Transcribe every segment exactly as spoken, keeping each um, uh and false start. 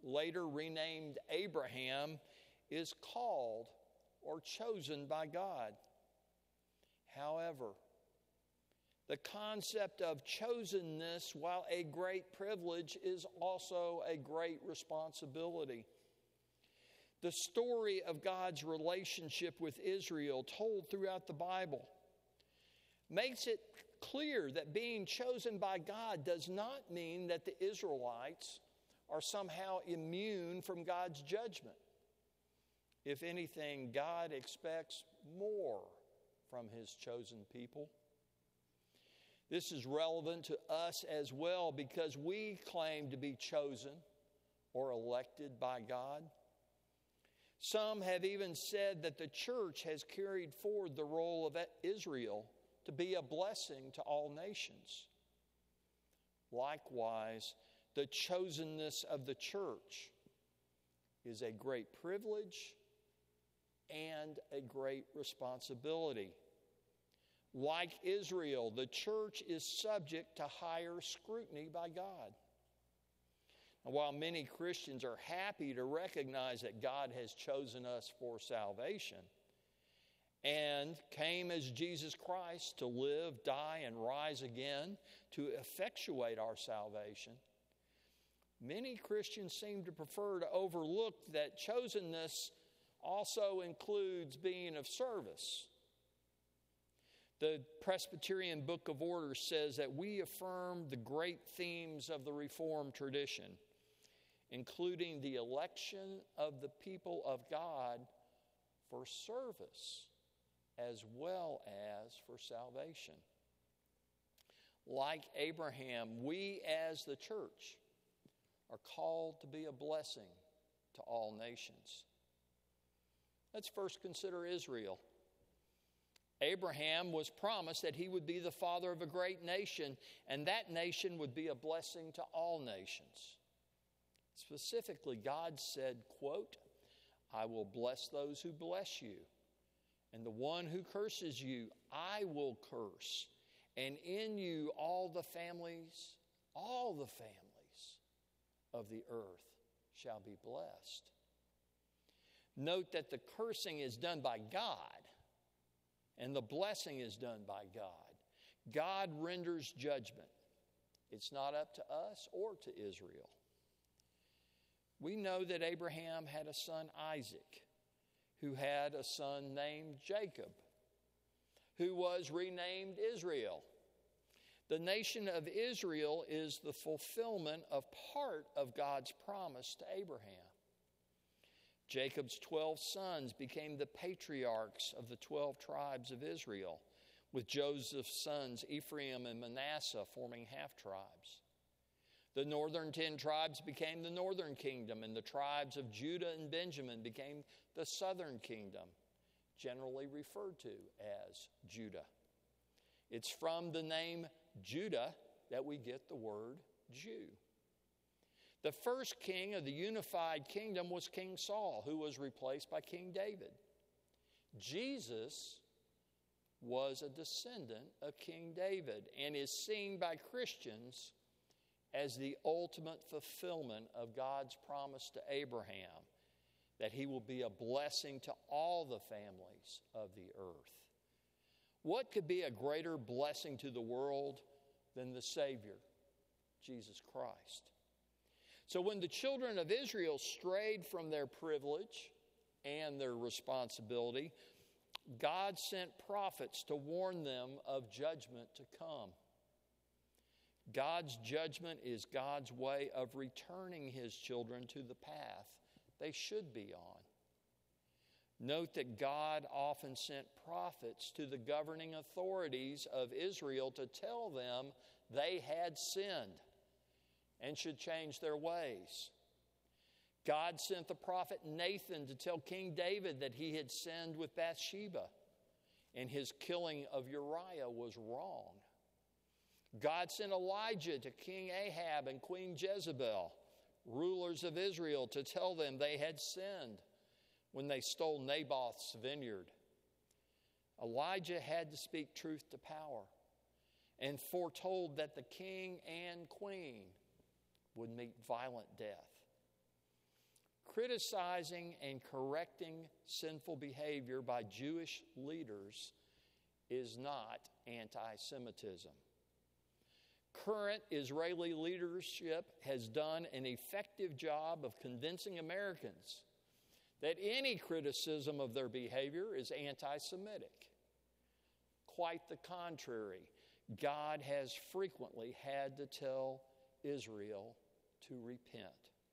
later renamed Abraham, is called or chosen by God. However, the concept of chosenness, while a great privilege, is also a great responsibility. The story of God's relationship with Israel, told throughout the Bible, makes it clear that being chosen by God does not mean that the Israelites are somehow immune from God's judgment. If anything, God expects more from His chosen people. This is relevant to us as well because we claim to be chosen or elected by God. Some have even said that the church has carried forward the role of Israel to be a blessing to all nations. Likewise, the chosenness of the church is a great privilege and a great responsibility. Like Israel, the church is subject to higher scrutiny by God. And while many Christians are happy to recognize that God has chosen us for salvation and came as Jesus Christ to live, die, and rise again to effectuate our salvation, many Christians seem to prefer to overlook that chosenness also includes being of service. The Presbyterian Book of Orders says that we affirm the great themes of the Reformed tradition, including the election of the people of God for service as well as for salvation. Like Abraham, we as the church are called to be a blessing to all nations. Let's first consider Israel. Abraham was promised that he would be the father of a great nation, and that nation would be a blessing to all nations. Specifically, God said, quote, "I will bless those who bless you, and the one who curses you, I will curse, and in you all the families, all the families of the earth shall be blessed." Note that the cursing is done by God, and the blessing is done by God. God renders judgment. It's not up to us or to Israel. We know that Abraham had a son, Isaac, who had a son named Jacob, who was renamed Israel. The nation of Israel is the fulfillment of part of God's promise to Abraham. Jacob's twelve sons became the patriarchs of the twelve tribes of Israel, with Joseph's sons Ephraim and Manasseh forming half-tribes. The northern ten tribes became the northern kingdom, and the tribes of Judah and Benjamin became the southern kingdom, generally referred to as Judah. It's from the name Judah that we get the word Jew. The first king of the unified kingdom was King Saul, who was replaced by King David. Jesus was a descendant of King David and is seen by Christians as the ultimate fulfillment of God's promise to Abraham, that he will be a blessing to all the families of the earth. What could be a greater blessing to the world than the Savior, Jesus Christ? So when the children of Israel strayed from their privilege and their responsibility, God sent prophets to warn them of judgment to come. God's judgment is God's way of returning His children to the path they should be on. Note that God often sent prophets to the governing authorities of Israel to tell them they had sinned and should change their ways. God sent the prophet Nathan to tell King David that he had sinned with Bathsheba and his killing of Uriah was wrong. God sent Elijah to King Ahab and Queen Jezebel, rulers of Israel, to tell them they had sinned when they stole Naboth's vineyard. Elijah had to speak truth to power and foretold that the king and queen would meet violent death. Criticizing and correcting sinful behavior by Jewish leaders is not anti-Semitism. Current Israeli leadership has done an effective job of convincing Americans that any criticism of their behavior is anti-Semitic. Quite the contrary, God has frequently had to tell Israel to repent.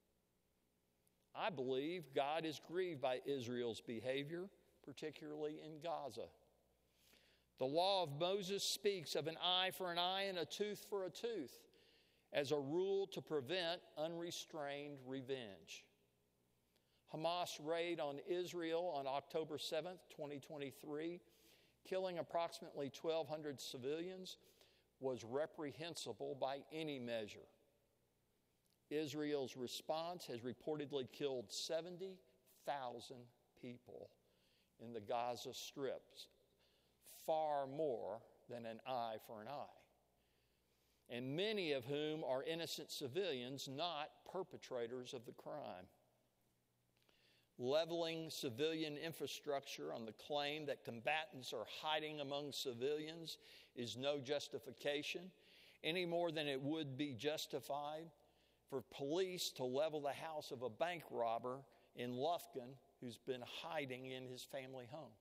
I believe God is grieved by Israel's behavior, particularly in Gaza. The law of Moses speaks of an eye for an eye and a tooth for a tooth as a rule to prevent unrestrained revenge. Hamas raid on Israel on October seventh, twenty twenty-three, killing approximately twelve hundred civilians, was reprehensible by any measure. Israel's response has reportedly killed seventy thousand people in the Gaza Strip, far more than an eye for an eye, and many of whom are innocent civilians, not perpetrators of the crime. Leveling civilian infrastructure on the claim that combatants are hiding among civilians is no justification, any more than it would be justified for police to level the house of a bank robber in Lufkin who's been hiding in his family home.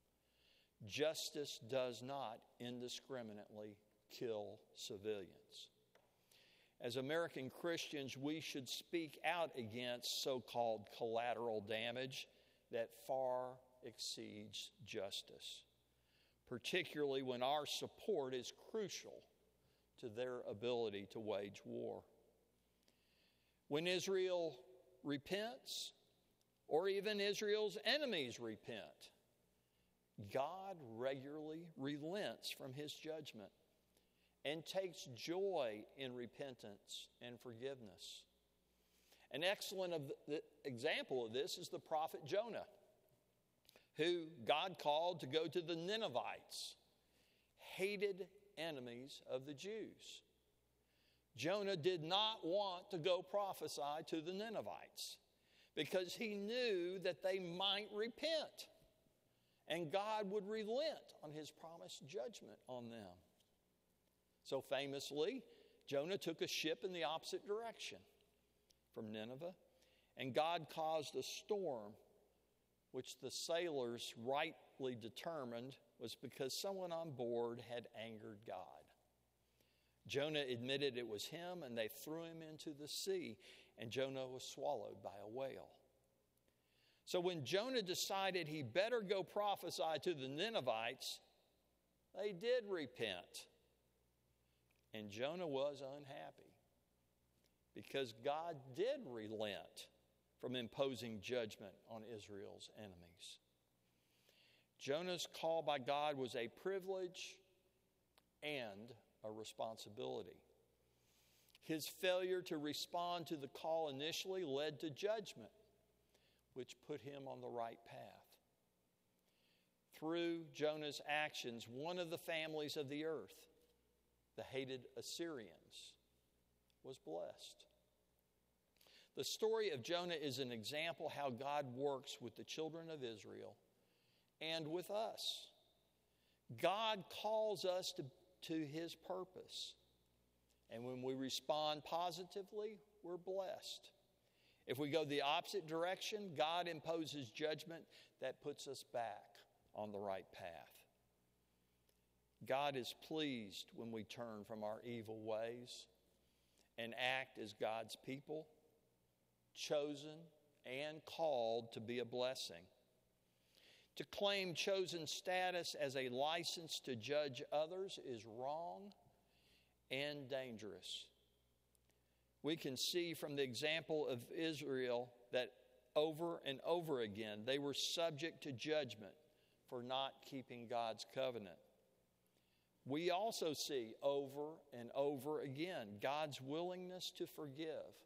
Justice does not indiscriminately kill civilians. As American Christians, we should speak out against so-called collateral damage that far exceeds justice, particularly when our support is crucial to their ability to wage war. When Israel repents, or even Israel's enemies repent, God regularly relents from his judgment and takes joy in repentance and forgiveness. An excellent of the, example of this is the prophet Jonah, who God called to go to the Ninevites, hated enemies of the Jews. Jonah did not want to go prophesy to the Ninevites because he knew that they might repent and God would relent on his promised judgment on them. So famously, Jonah took a ship in the opposite direction from Nineveh, and God caused a storm, which the sailors rightly determined was because someone on board had angered God. Jonah admitted it was him, and they threw him into the sea, and Jonah was swallowed by a whale. So when Jonah decided he better go prophesy to the Ninevites, they did repent. And Jonah was unhappy because God did relent from imposing judgment on Israel's enemies. Jonah's call by God was a privilege and a responsibility. His failure to respond to the call initially led to judgment, which put him on the right path. Through Jonah's actions, one of the families of the earth, the hated Assyrians, was blessed. The story of Jonah is an example how God works with the children of Israel and with us. God calls us to, to his purpose. And when we respond positively, we're blessed. If we go the opposite direction, God imposes judgment that puts us back on the right path. God is pleased when we turn from our evil ways and act as God's people, chosen and called to be a blessing. To claim chosen status as a license to judge others is wrong and dangerous. We can see from the example of Israel that over and over again they were subject to judgment for not keeping God's covenant. We also see over and over again God's willingness to forgive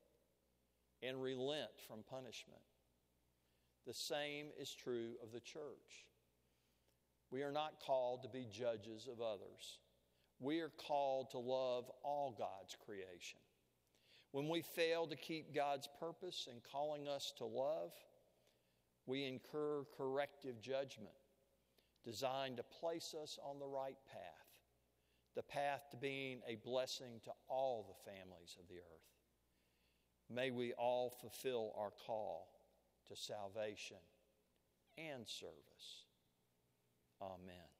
and relent from punishment. The same is true of the church. We are not called to be judges of others. We are called to love all God's creation. When we fail to keep God's purpose in calling us to love, we incur corrective judgment designed to place us on the right path, the path to being a blessing to all the families of the earth. May we all fulfill our call to salvation and service. Amen.